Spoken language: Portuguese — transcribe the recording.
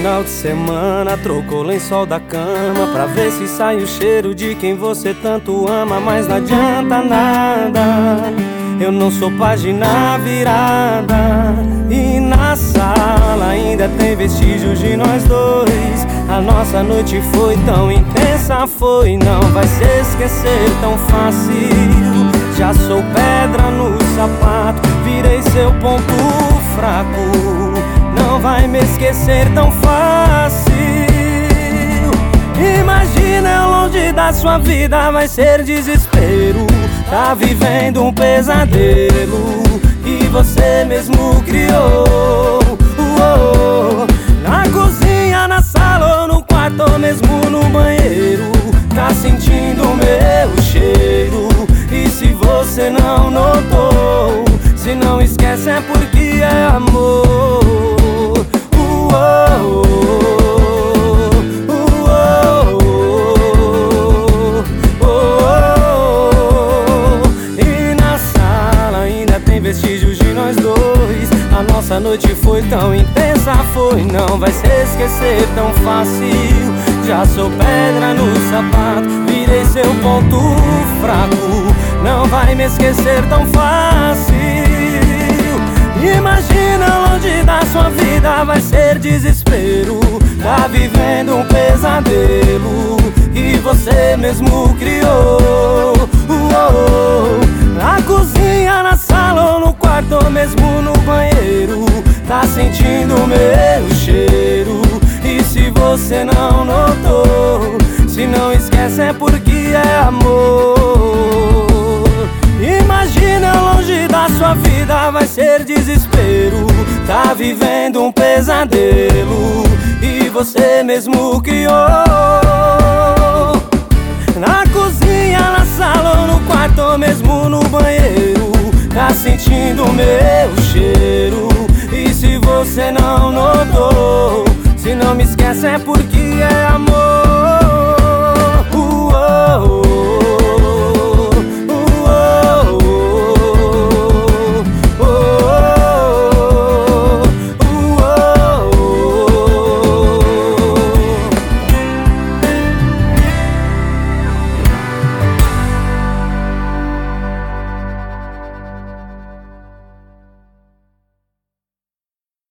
final de semana trocou o lençol da cama pra ver se sai o cheiro de quem você tanto ama. Mas não adianta nada, eu não sou página virada. E na sala ainda tem vestígios de nós dois. A nossa noite foi tão intensa, foi, não vai se esquecer tão fácil. Já sou pedra no sapato, virei seu ponto fraco. Não vai me esquecer tão fácil. Imagina eu longe da sua vida, vai ser desespero. Tá vivendo um pesadelo que você mesmo criou. Na cozinha, na sala ou no quarto ou mesmo no banheiro, tá sentindo o meu cheiro. E se você não notou, se não esquece é porque é amor. E na sala ainda tem vestígios de nós dois. A nossa noite foi tão intensa, foi, não vai se esquecer tão fácil. Já sou pedra no sapato, virei seu ponto fraco. Não vai me esquecer tão fácil. Imagina longe da sua vida, vai ser desespero. Tá vivendo um pesadelo que você mesmo criou. Na cozinha, na sala ou no quarto ou mesmo no banheiro, tá sentindo o meu cheiro. E se você não notou, se não esquece é porque é amor. Imagina longe da sua vida, vai ser desespero. Tá vivendo um pesadelo e você mesmo criou. Na cozinha, na sala ou no quarto ou mesmo no banheiro, tá sentindo o meu cheiro. E se você não notou, se não me esquece é porque é amor.